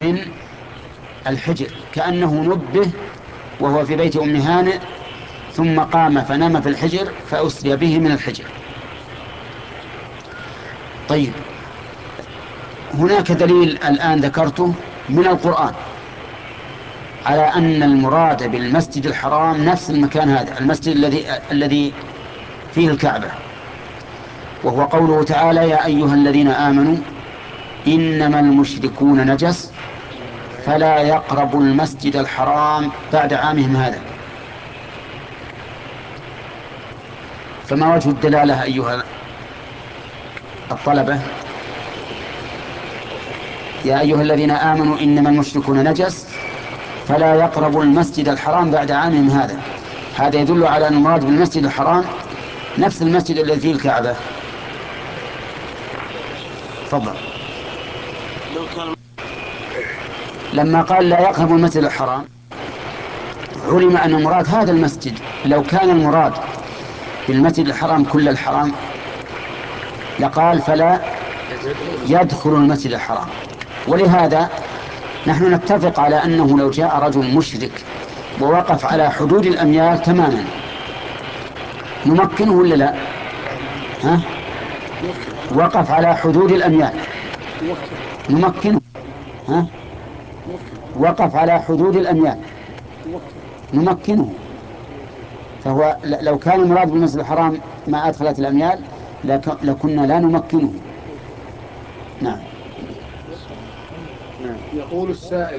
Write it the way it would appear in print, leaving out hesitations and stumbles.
من الحجر، كأنه نبه وهو في بيت أم هانئ ثم قام فنام في الحجر فأسري به من الحجر. طيب، هناك دليل الآن ذكرته من القرآن على أن المراد بالمسجد الحرام نفس المكان هذا، المسجد الذي فيه الكعبة، وهو قوله تعالى: يا أيها الذين آمنوا إنما المشركون نجس فلا يقربوا المسجد الحرام بعد عامهم هذا. فما وجه الدلالة أيها الطلبة؟ يا أيها الذين آمنوا إنما المشركون نجس فلا يقربوا المسجد الحرام بعد عامهم هذا. هذا يدل على أن المراد بالمسجد الحرام نفس المسجد الذي فيه الكعبة. تفضل. لما قال لا يقربوا المسجد الحرام علم أن المراد هذا المسجد. لو كان المراد بالمسجد الحرام كل الحرام لقال فلا يدخل المسجد الحرام. ولهذا نحن نتفق على أنه لو جاء رجل مشرك ووقف على حدود الأميال تماما نمكنه ولا لا؟ ها؟ وقف على حدود الأميال نمكنه. ها؟ وقف على حدود الأميال نمكنه. فهو لو كان المراد بالمسجد الحرام ما أدخلت الأميال لكنا لا نمكنه. نعم. يقول السائل: